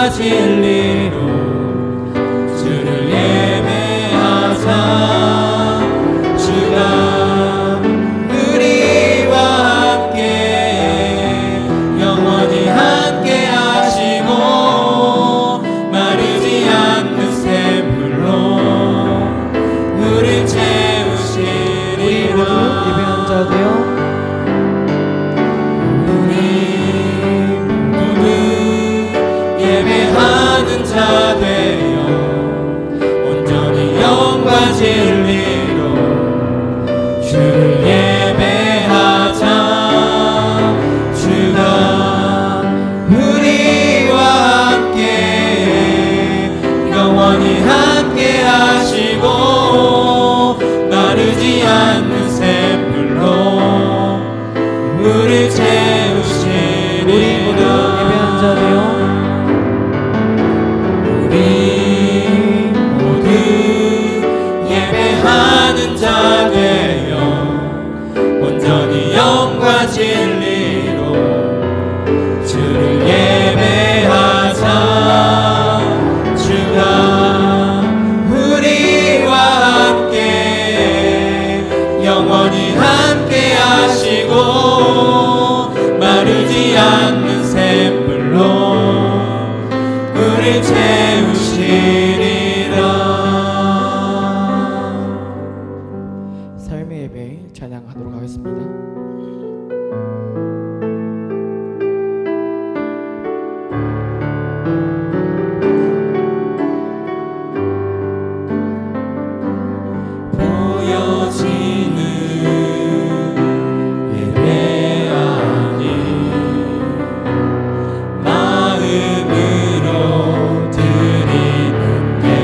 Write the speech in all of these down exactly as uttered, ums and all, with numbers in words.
영과 진리로 주를 예배하자. 주가 우리와 함께 영원히 함께 하시고 마르지 않는 샘물로 우릴 채우시리라. 예배한 자 되어 예배하는 자 되어 온전히 영과 진리로 주를 예배하자. 주가 우리와 함께 영원히 함께 하시고 마르지 않는 샘물로 우릴 채우시리라. 우리 모두 예배한 자 되어 우리 모두 예배하는 자 되어 온전히 영과 진리로 주를 예배하자. 주가 우리와 함께 영원히 함께 하시고 마르지 않는 샘물로 우릴 채우시리라. 삶의 예배 찬양하도록 하겠습니다. 보여지는 예배 아니 마음으로 드리는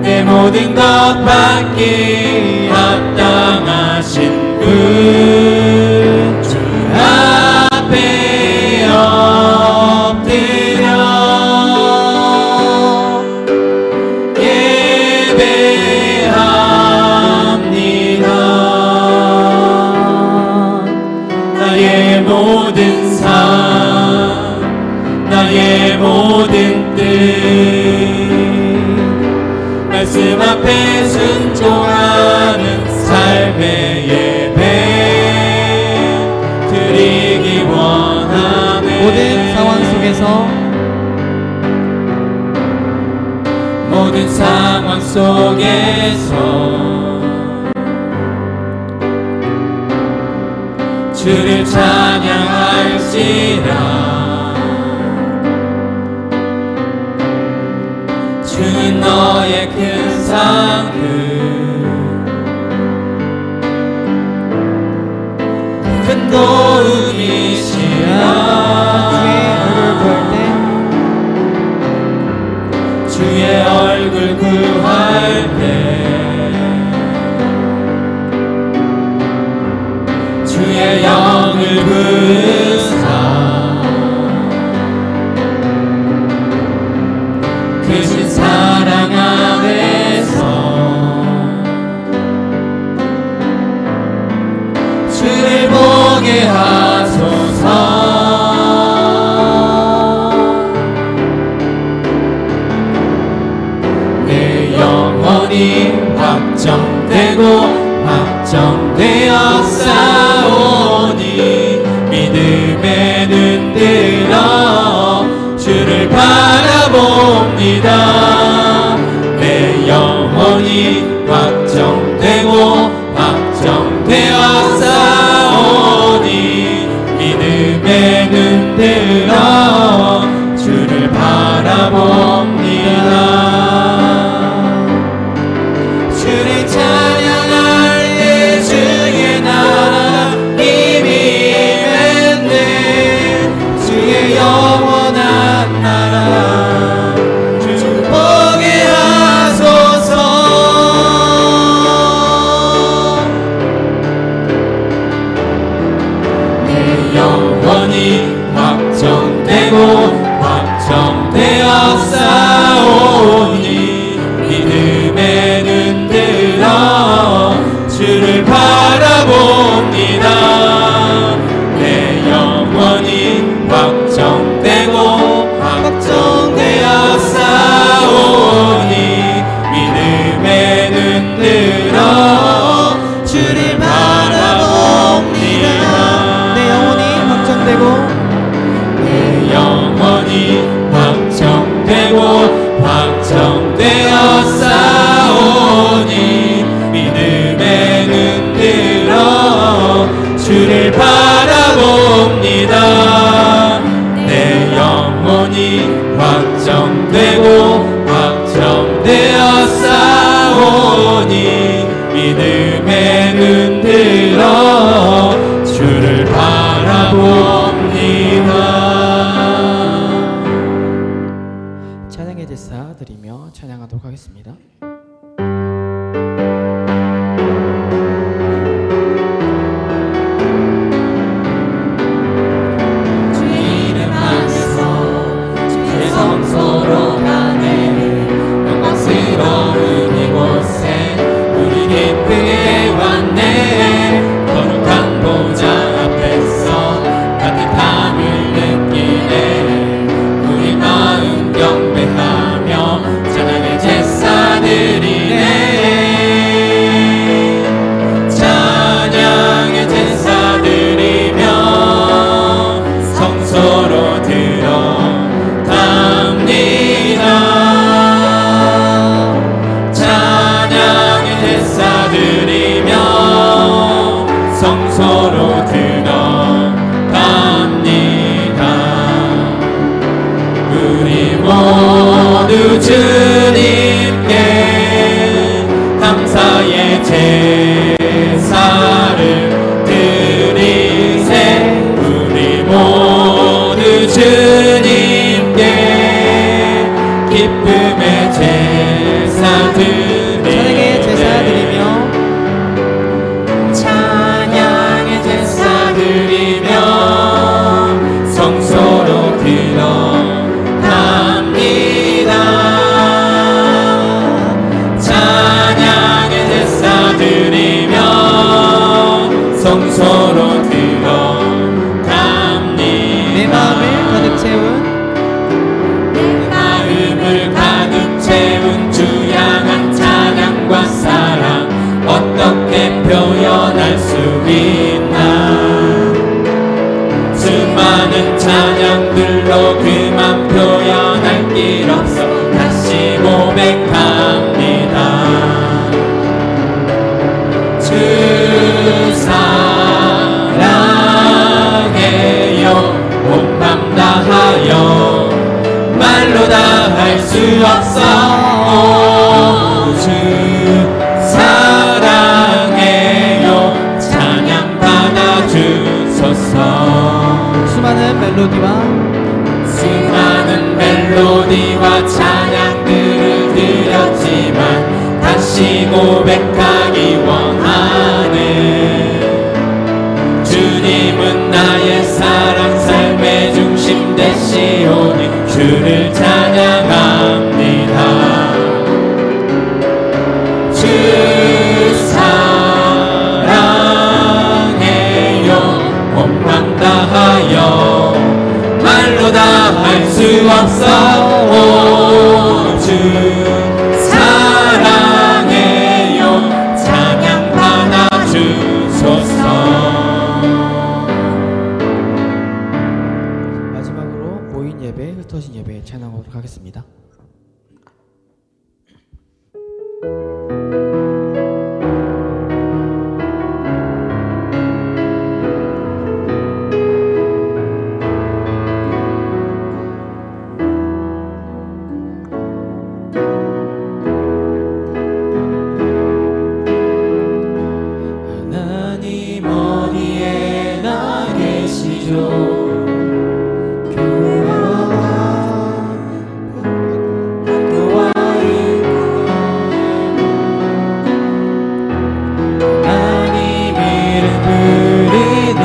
내 모든 것 받기 합당하신 그 주 앞에 엎드려 예배합니다. 나의 모든 삶, 나의 모든 뜻, 말씀 앞에 순종하는 삶의 예배 드리기 원하네. 모든 상황 속에서 모든 상황 속에서 주를 찬양할지라. 주는 너의 큰 상급, 큰 도움이시라. 주의 얼굴 구할 때 주의 영을 부으사 크신 사랑 안에서 주를 보게 하소서. 내 영혼이 확정되고 확정되어 싸우니 믿음에 눈 들어 주를 바라봅니다. 내 영혼이 확정되고 확정되어 싸우니 믿음에 눈 들어 주를 바라봅니다. 주를 찬양할 때 주의 나라 힘이 임했네. 주의 영원한 나라 주 보게 하소서. 내 영혼이 확정되고 확정되어 싸우니 믿음에 눈 들어 주를 바라봅니다. 내 영혼이 확정되고 확정되어 싸우니 믿음에 눈 들어 주를 바라봅니다. 내 영혼이 확정되고 내 영혼이 확정되고 확정되어 싸우니 믿음에 눈 들어 주를 바라봅니다. 내 영혼이 확정되고 확정되어 싸우니 믿음에 눈 들어 주를 바라봅니다. 찬양의 제사 드리며 찬양하도록 하겠습니다. 주 이름 안에서 주의 성소로 가네. 영광스러운 이곳에 우리 기쁘게 왔네. 거룩한 보좌 앞에서 따뜻함을 느끼네. 우리 마음 경배하며 찬양의 제사 드리네. 찬양의 제사 드리며 성소로 들어갑니다. 찬양의 제사 드리며 성소로 들어갑니다. 우리 모두 주님께 감사의 제사를 드리세. 우리 모두 주님께 기쁨의 제사 드리세. 드리며 성소로 들어갑니다. 내 마음을 가득 채운 내 마음을 가득 채운 주 향한 찬양과 사랑 어떻게 표현할 수 있나. 수많은 찬양들로 그만 표현할 길 없어 다시 고백합니다. 주 사랑해요. 온 밤 다하여 말로 다 할 수 없어. 주 사랑해요. 찬양 받아주소서. 수많은 멜로디와 수많은 멜로디와 찬양들을 드렸지만 다시 고백하기 원하네. 주님은 나의 사랑 삶의 중심 되시오니 주를 찬양합니다. 주 사랑해요. 온 밤 다하여 말로 다 할 수 없어. 주 사랑해요. 찬양 받아주소서. 마지막으로 모인 예배, 흩어진 예배 찬양하도록 하겠습니다. 하나님 어디에 나 계시죠? 하나님 이름 부르는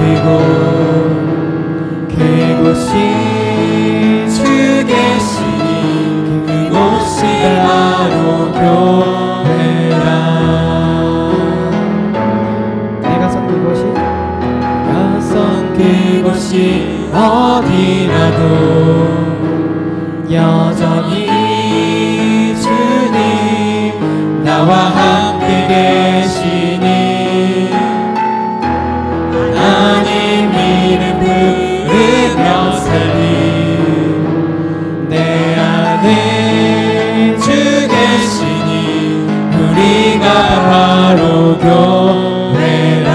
그곳, 그곳이 주 계시니 그곳이 바로 교회라. 내가 선 그곳이 가선 그곳이 어디라도 여전히 주님 나와 함께 계시니 하나님 이름 부르며 살리 내 안에 주 계시니 우리가 바로 교회라.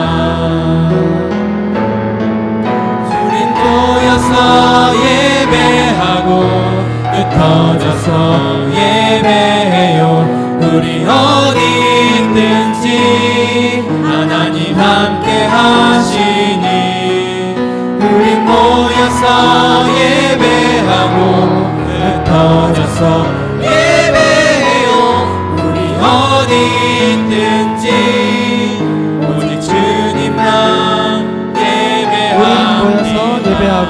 우린 모여서 예배하고 흩어져서 예배해요. 우리 어디 있든지 하나님 함께 하시니 우린 모여서 예배하고 흩어져서 예배해요. 우리 어디 있든지 오직 주님만 우린 모여서 예배하고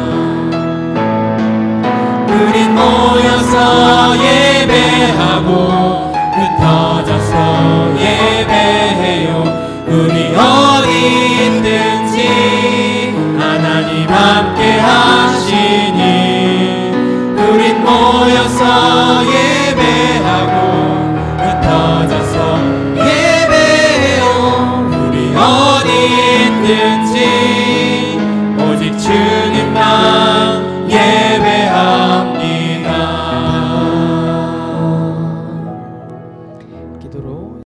우린 모여서 예배하고 흩어져서 예배해요. 우리 어디 있든지 하나님 함께 하시니 우린 모여서 예배하고 흩어져서 예배해요. 우리 어디 있든지 오직 주님만 예배합니다. 기도로